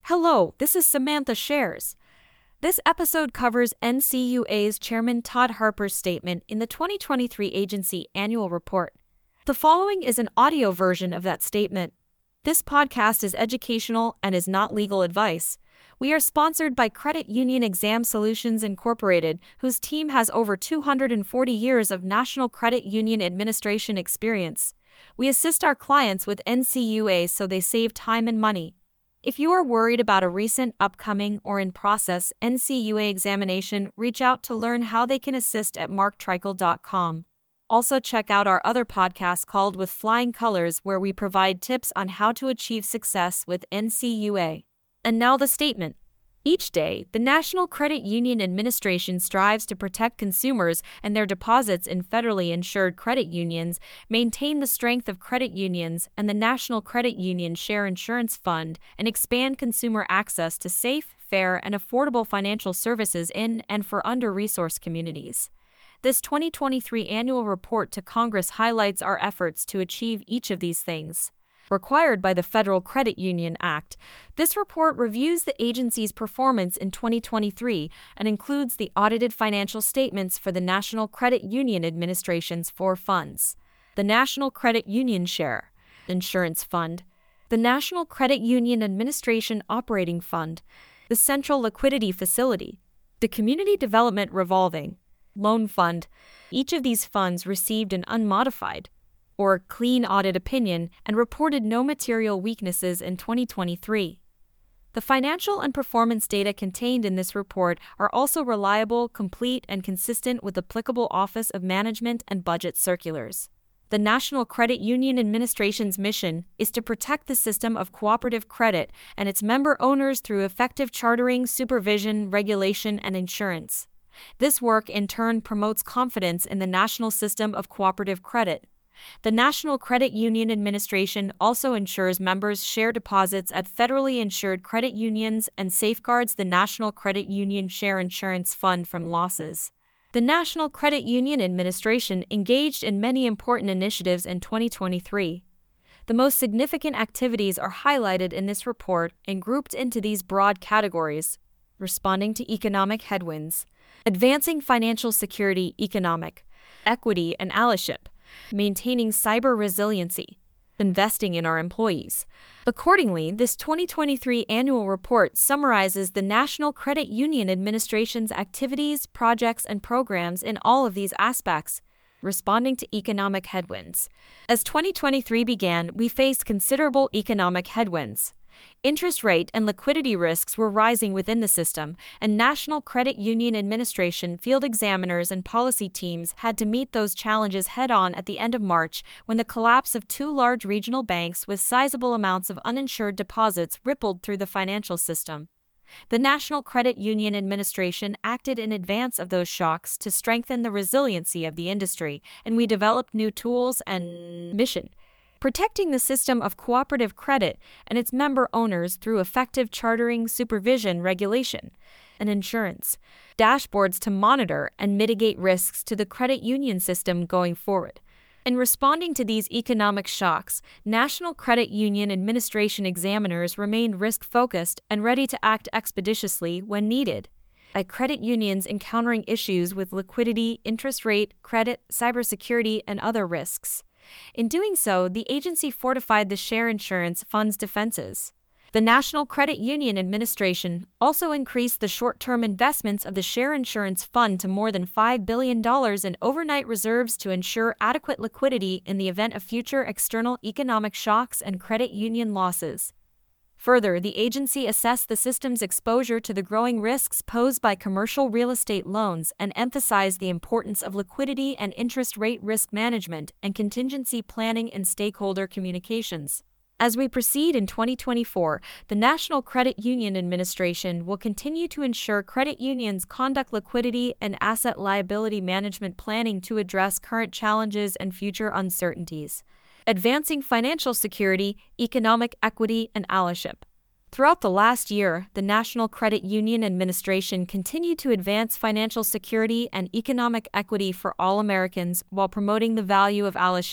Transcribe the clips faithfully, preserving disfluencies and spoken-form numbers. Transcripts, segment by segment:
Hello, this is Samantha Shares. This episode covers N C U A's Chairman Todd Harper's statement in the twenty twenty-three agency annual report. The following is an audio version of that statement. This podcast is educational and is not legal advice. We are sponsored by Credit Union Exam Solutions Incorporated, whose team has over two hundred forty years of National Credit Union Administration experience. We assist our clients with N C U A so they save time and money. If you are worried about a recent, upcoming, or in-process N C U A examination, reach out to learn how they can assist at mark trickle dot com. Also check out our other podcast called With Flying Colors, where we provide tips on how to achieve success with N C U A. And now the statement. Each day, the National Credit Union Administration strives to protect consumers and their deposits in federally insured credit unions, maintain the strength of credit unions and the National Credit Union Share Insurance Fund, and expand consumer access to safe, fair, and affordable financial services in and for under-resourced communities. This twenty twenty-three annual report to Congress highlights our efforts to achieve each of these things. Required by the Federal Credit Union Act, this report reviews the agency's performance in twenty twenty-three and includes the audited financial statements for the National Credit Union Administration's four funds: the National Credit Union Share Insurance Fund, the National Credit Union Administration Operating Fund, the Central Liquidity Facility, the Community Development Revolving Loan Fund. Each of these funds received an unmodified or clean audit opinion and reported no material weaknesses in twenty twenty-three. The financial and performance data contained in this report are also reliable, complete, and consistent with applicable Office of Management and Budget circulars. The National Credit Union Administration's mission is to protect the system of cooperative credit and its member owners through effective chartering, supervision, regulation, and insurance. This work in turn promotes confidence in the national system of cooperative credit. The National Credit Union Administration also ensures members' share deposits at federally insured credit unions and safeguards the National Credit Union Share Insurance Fund from losses. The National Credit Union Administration engaged in many important initiatives in twenty twenty-three. The most significant activities are highlighted in this report and grouped into these broad categories: responding to economic headwinds, advancing financial security, economic equity and allyship, maintaining cyber resiliency, investing in our employees. Accordingly, this twenty twenty-three annual report summarizes the National Credit Union Administration's activities, projects, and programs in all of these aspects. Responding to economic headwinds. As twenty twenty-three began, we faced considerable economic headwinds. Interest rate and liquidity risks were rising within the system, and National Credit Union Administration field examiners and policy teams had to meet those challenges head-on at the end of March, when the collapse of two large regional banks with sizable amounts of uninsured deposits rippled through the financial system. The National Credit Union Administration acted in advance of those shocks to strengthen the resiliency of the industry, and we developed new tools and mission. Protecting the system of cooperative credit and its member owners through effective chartering, supervision, regulation, and insurance. Dashboards to monitor and mitigate risks to the credit union system going forward. In responding to these economic shocks, National Credit Union Administration examiners remained risk-focused and ready to act expeditiously when needed. At credit unions encountering issues with liquidity, interest rate, credit, cybersecurity, and other risks. In doing so, the agency fortified the Share Insurance Fund's defenses. The National Credit Union Administration also increased the short-term investments of the Share Insurance Fund to more than five billion dollars in overnight reserves to ensure adequate liquidity in the event of future external economic shocks and credit union losses. Further, the agency assessed the system's exposure to the growing risks posed by commercial real estate loans and emphasized the importance of liquidity and interest rate risk management and contingency planning in stakeholder communications. As we proceed in twenty twenty-four, the National Credit Union Administration will continue to ensure credit unions conduct liquidity and asset liability management planning to address current challenges and future uncertainties. Advancing financial security, economic equity, and allyship. Throughout the last year, the National Credit Union Administration continued to advance financial security and economic equity for all Americans while promoting the value of allyship.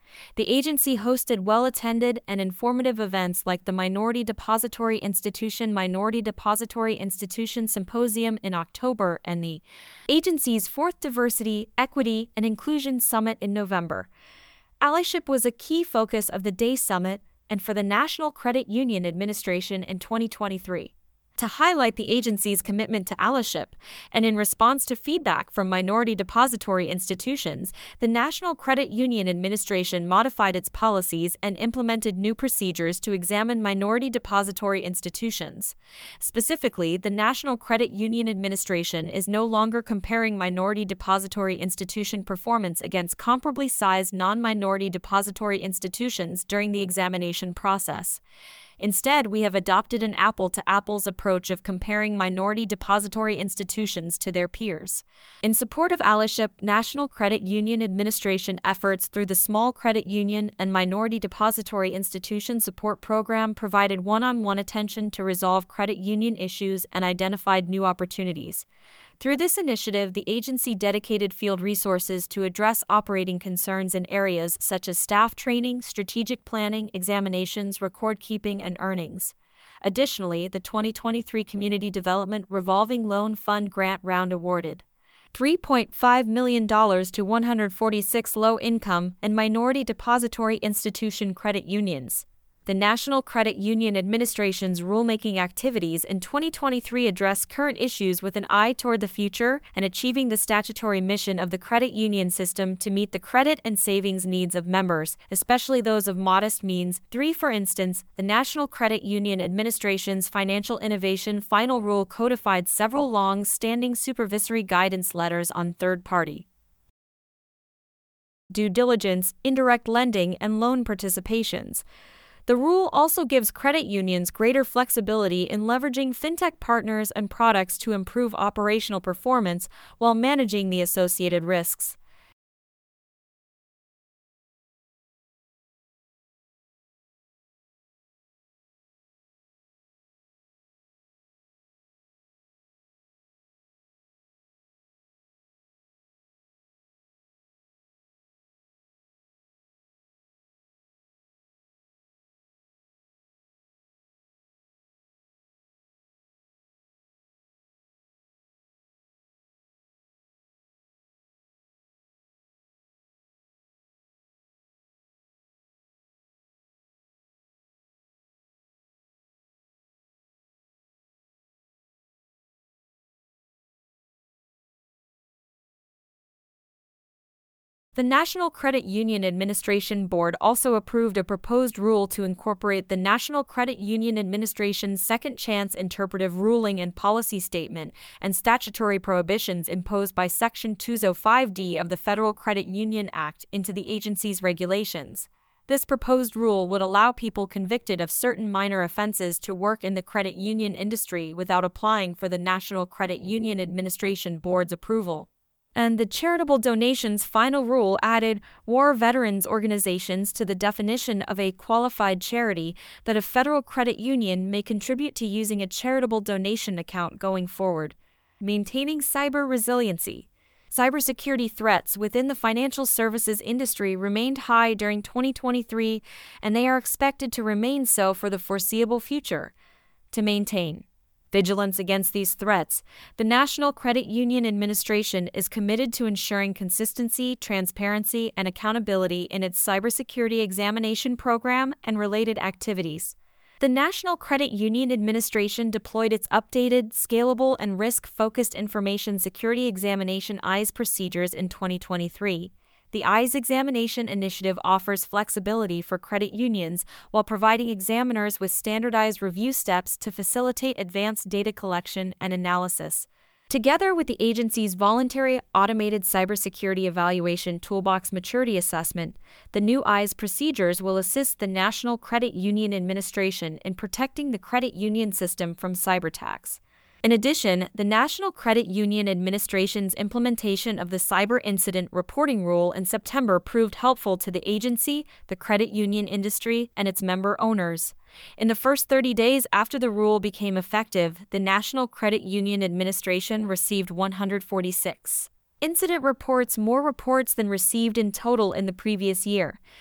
The agency hosted well-attended and informative events like the Minority Depository Institution Minority Depository Institution Symposium in October and the agency's fourth Diversity, Equity, and Inclusion Summit in November. Allyship was a key focus of the Day Summit and for the National Credit Union Administration in twenty twenty-three. To highlight the agency's commitment to allyship, and in response to feedback from minority depository institutions, the National Credit Union Administration modified its policies and implemented new procedures to examine minority depository institutions. Specifically, the National Credit Union Administration is no longer comparing minority depository institution performance against comparably sized non-minority depository institutions during the examination process. Instead, we have adopted an apple-to-apples approach of comparing minority depository institutions to their peers. In support of allyship, National Credit Union Administration efforts through the Small Credit Union and Minority Depository Institution Support Program provided one-on-one attention to resolve credit union issues and identified new opportunities. Through this initiative, the agency dedicated field resources to address operating concerns in areas such as staff training, strategic planning, examinations, record keeping, and earnings. Additionally, the twenty twenty-three Community Development Revolving Loan Fund grant round awarded three point five million dollars to one hundred forty-six low-income and minority depository institution credit unions. The National Credit Union Administration's rulemaking activities in twenty twenty-three address current issues with an eye toward the future and achieving the statutory mission of the credit union system to meet the credit and savings needs of members, especially those of modest means. three For instance, the National Credit Union Administration's Financial Innovation Final Rule codified several long-standing supervisory guidance letters on third-party due diligence, indirect lending, and loan participations. The rule also gives credit unions greater flexibility in leveraging fintech partners and products to improve operational performance while managing the associated risks. The National Credit Union Administration Board also approved a proposed rule to incorporate the National Credit Union Administration's Second Chance Interpretive Ruling and Policy Statement and statutory prohibitions imposed by Section two oh five D of the Federal Credit Union Act into the agency's regulations. This proposed rule would allow people convicted of certain minor offenses to work in the credit union industry without applying for the National Credit Union Administration Board's approval. And the charitable donations final rule added war veterans organizations to the definition of a qualified charity that a federal credit union may contribute to using a charitable donation account going forward. Maintaining cyber resiliency. Cybersecurity threats within the financial services industry remained high during twenty twenty-three, and they are expected to remain so for the foreseeable future. To maintain vigilance against these threats, the National Credit Union Administration is committed to ensuring consistency, transparency, and accountability in its cybersecurity examination program and related activities. The National Credit Union Administration deployed its updated, scalable, and risk-focused information security examination I S E procedures in twenty twenty-three. The I S E examination initiative offers flexibility for credit unions while providing examiners with standardized review steps to facilitate advanced data collection and analysis. Together with the agency's voluntary automated cybersecurity evaluation toolbox maturity assessment, the new I S E procedures will assist the National Credit Union Administration in protecting the credit union system from cyberattacks. In addition, the National Credit Union Administration's implementation of the Cyber Incident Reporting Rule in September proved helpful to the agency, the credit union industry, and its member owners. In the first thirty days after the rule became effective, the National Credit Union Administration received one hundred forty-six incident reports, more reports than received in total in the previous year.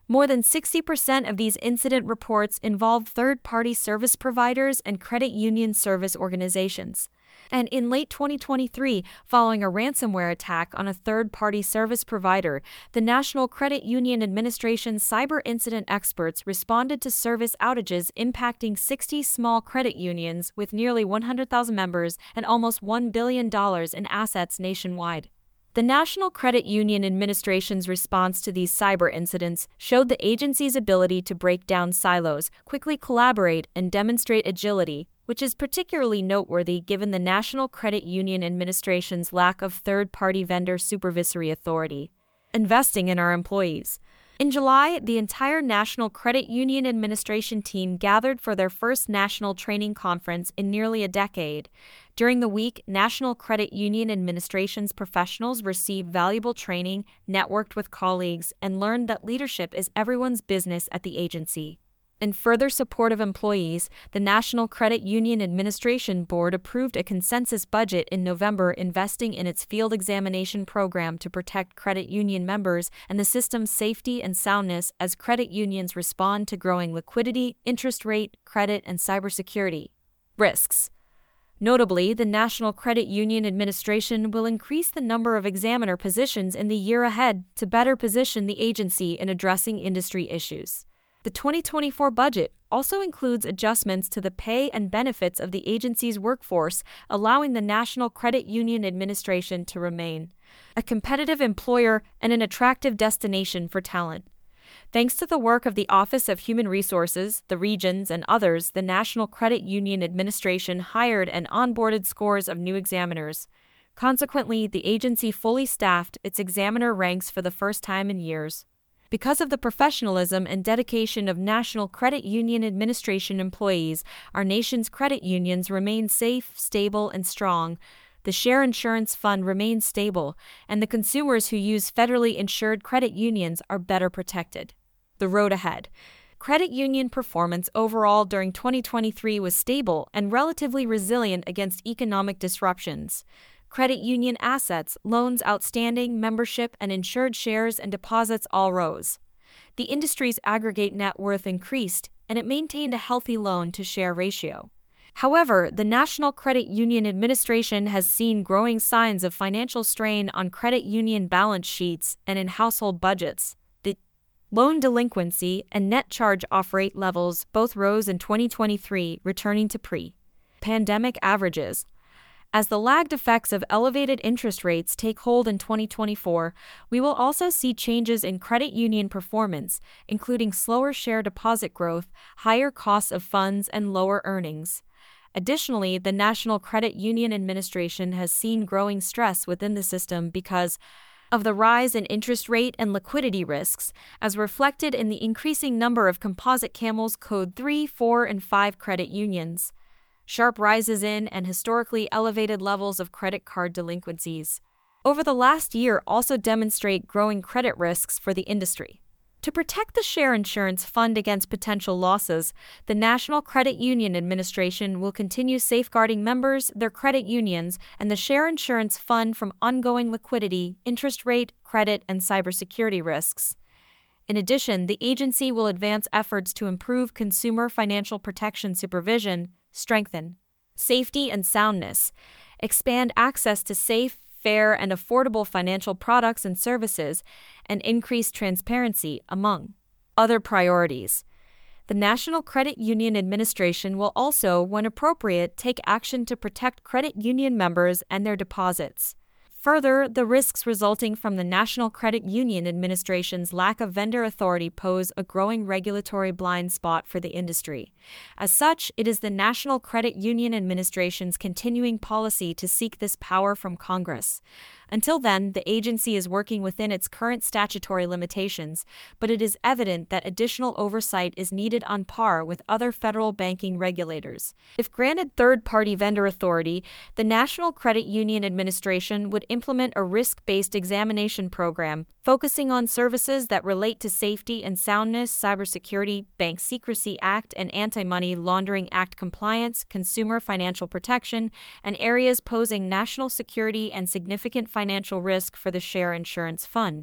More than sixty percent of these incident reports involved third-party service providers and credit union service organizations. And in late twenty twenty-three, following a ransomware attack on a third-party service provider, the National Credit Union Administration's cyber incident experts responded to service outages impacting sixty small credit unions with nearly one hundred thousand members and almost one billion dollars in assets nationwide. The National Credit Union Administration's response to these cyber incidents showed the agency's ability to break down silos, quickly collaborate, and demonstrate agility, which is particularly noteworthy given the National Credit Union Administration's lack of third-party vendor supervisory authority. Investing in our employees. In July, the entire National Credit Union Administration team gathered for their first national training conference in nearly a decade. During the week, National Credit Union Administration's professionals received valuable training, networked with colleagues, and learned that leadership is everyone's business at the agency. In further support of employees, the National Credit Union Administration Board approved a consensus budget in November investing in its field examination program to protect credit union members and the system's safety and soundness as credit unions respond to growing liquidity, interest rate, credit, and cybersecurity risks. Notably, the National Credit Union Administration will increase the number of examiner positions in the year ahead to better position the agency in addressing industry issues. The twenty twenty-four budget also includes adjustments to the pay and benefits of the agency's workforce, allowing the National Credit Union Administration to remain a competitive employer and an attractive destination for talent. Thanks to the work of the Office of Human Resources, the regions, and others, the National Credit Union Administration hired and onboarded scores of new examiners. Consequently, the agency fully staffed its examiner ranks for the first time in years. Because of the professionalism and dedication of National Credit Union Administration employees, our nation's credit unions remain safe, stable, and strong. The Share Insurance Fund remains stable, and the consumers who use federally insured credit unions are better protected. The road ahead. Credit union performance overall during twenty twenty-three was stable and relatively resilient against economic disruptions. Credit union assets, loans outstanding, membership, and insured shares and deposits all rose. The industry's aggregate net worth increased, and it maintained a healthy loan-to-share ratio. However, the National Credit Union Administration has seen growing signs of financial strain on credit union balance sheets and in household budgets. The loan delinquency and net charge-off rate levels both rose in twenty twenty-three, returning to pre-pandemic averages. As the lagged effects of elevated interest rates take hold in twenty twenty-four, we will also see changes in credit union performance, including slower share deposit growth, higher costs of funds, and lower earnings. Additionally, the National Credit Union Administration has seen growing stress within the system because of the rise in interest rate and liquidity risks, as reflected in the increasing number of composite CAMELS Code three, four, and five credit unions. Sharp rises in and historically elevated levels of credit card delinquencies over the last year also demonstrate growing credit risks for the industry. To protect the Share Insurance Fund against potential losses, the National Credit Union Administration will continue safeguarding members, their credit unions, and the Share Insurance Fund from ongoing liquidity, interest rate, credit, and cybersecurity risks. In addition, the agency will advance efforts to improve consumer financial protection supervision, strengthen safety and soundness, expand access to safe, fair, and affordable financial products and services, and increase transparency, among other priorities. The National Credit Union Administration will also, when appropriate, take action to protect credit union members and their deposits. Further, the risks resulting from the National Credit Union Administration's lack of vendor authority pose a growing regulatory blind spot for the industry. As such, it is the National Credit Union Administration's continuing policy to seek this power from Congress. Until then, the agency is working within its current statutory limitations, but it is evident that additional oversight is needed on par with other federal banking regulators. If granted third-party vendor authority, the National Credit Union Administration would implement a risk-based examination program focusing on services that relate to safety and soundness, cybersecurity, Bank Secrecy Act and Anti-Money Laundering Act compliance, consumer financial protection, and areas posing national security and significant financial risk for the Share Insurance Fund.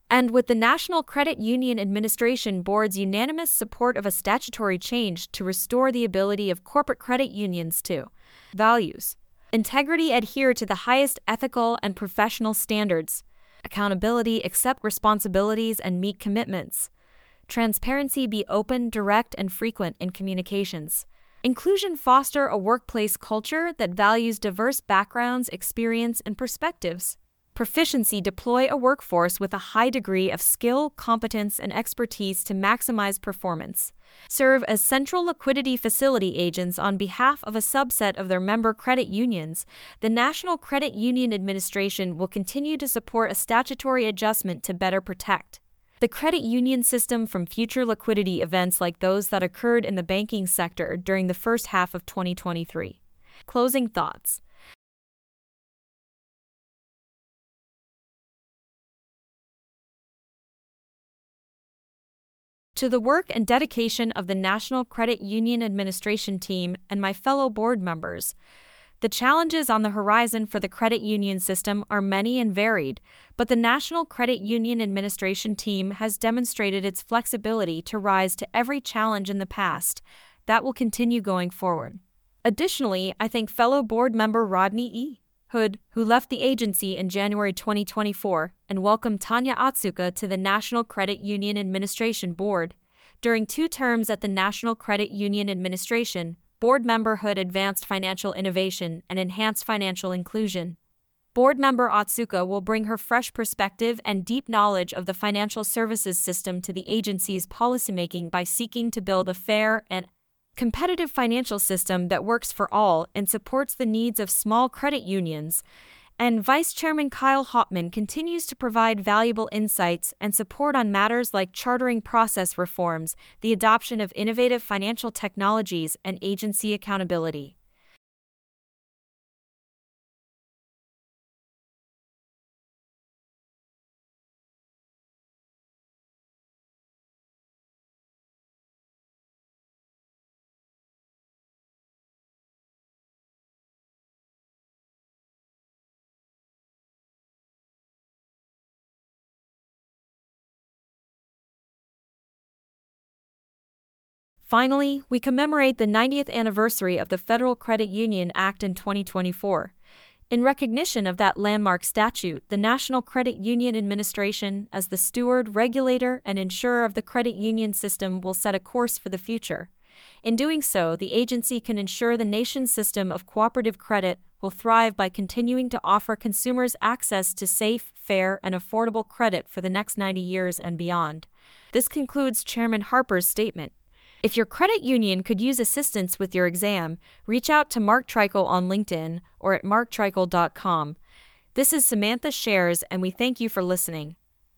And with the National Credit Union Administration Board's unanimous support of a statutory change to restore the ability of corporate credit unions to values, integrity, adhere to the highest ethical and professional standards, accountability, accept responsibilities and meet commitments, transparency, be open, direct, and frequent in communications, inclusion, foster a workplace culture that values diverse backgrounds, experience, and perspectives, proficiency, deploy a workforce with a high degree of skill, competence, and expertise to maximize performance, serve as central liquidity facility agents on behalf of a subset of their member credit unions. The National Credit Union Administration will continue to support a statutory adjustment to better protect the credit union system from future liquidity events like those that occurred in the banking sector during the first half of twenty twenty-three. Closing thoughts. To the work and dedication of the National Credit Union Administration team and my fellow board members, the challenges on the horizon for the credit union system are many and varied, but the National Credit Union Administration team has demonstrated its flexibility to rise to every challenge in the past. That will continue going forward. Additionally, I thank fellow board member Rodney E. Hood, who left the agency in January twenty twenty-four, and welcome Tanya Otsuka to the National Credit Union Administration Board. During two terms at the National Credit Union Administration, board member Hood advanced financial innovation and enhanced financial inclusion. Board member Otsuka will bring her fresh perspective and deep knowledge of the financial services system to the agency's policymaking by seeking to build a fair and competitive financial system that works for all and supports the needs of small credit unions. And Vice Chairman Kyle Hopman continues to provide valuable insights and support on matters like chartering process reforms, the adoption of innovative financial technologies, and agency accountability. Finally, we commemorate the ninetieth anniversary of the Federal Credit Union Act in twenty twenty-four. In recognition of that landmark statute, the National Credit Union Administration, as the steward, regulator, and insurer of the credit union system, will set a course for the future. In doing so, the agency can ensure the nation's system of cooperative credit will thrive by continuing to offer consumers access to safe, fair, and affordable credit for the next ninety years and beyond. This concludes Chairman Harper's statement. If your credit union could use assistance with your exam, reach out to Mark Treichel on LinkedIn or at mark treichel dot com. This is Samantha Shares, and we thank you for listening.